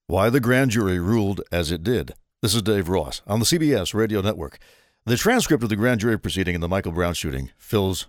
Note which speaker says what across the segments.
Speaker 1: Why the grand jury ruled as it did. This is Dave Ross on the CBS Radio Network. The transcript of the grand jury proceeding in the Michael Brown shooting fills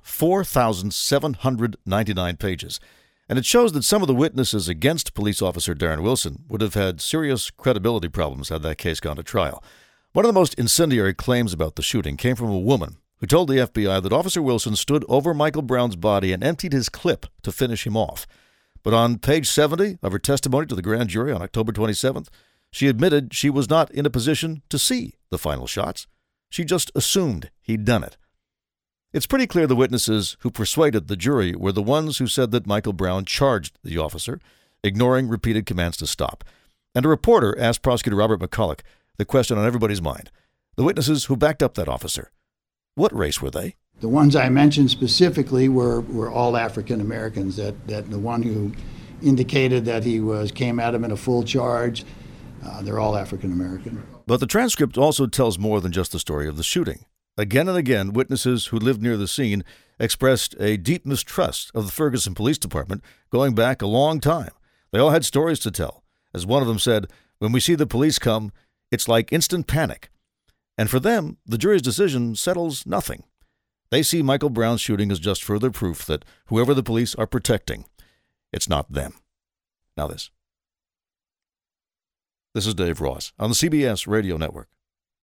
Speaker 1: 4,799 pages, and it shows that some of the witnesses against police officer Darren Wilson would have had serious credibility problems had that case gone to trial. One of the most incendiary claims about the shooting came from a woman who told the FBI that Officer Wilson stood over Michael Brown's body and emptied his clip to finish him off. But on page 70 of her testimony to the grand jury on October 27th, she admitted she was not in a position to see the final shots. She just assumed he'd done it. It's pretty clear the witnesses who persuaded the jury were the ones who said that Michael Brown charged the officer, ignoring repeated commands to stop. And a reporter asked Prosecutor Robert McCulloch the question on everybody's mind. The witnesses who backed up that officer. What race were they?
Speaker 2: The ones I mentioned specifically were all African Americans. That the one who indicated that he came at him in a full charge, they're all African American.
Speaker 1: But the transcript also tells more than just the story of the shooting. Again and again, witnesses who lived near the scene expressed a deep mistrust of the Ferguson Police Department going back a long time. They all had stories to tell. As one of them said, "When we see the police come, it's like instant panic." And for them, the jury's decision settles nothing. They see Michael Brown's shooting as just further proof that whoever the police are protecting, it's not them. Now this. This is Dave Ross on the CBS Radio Network.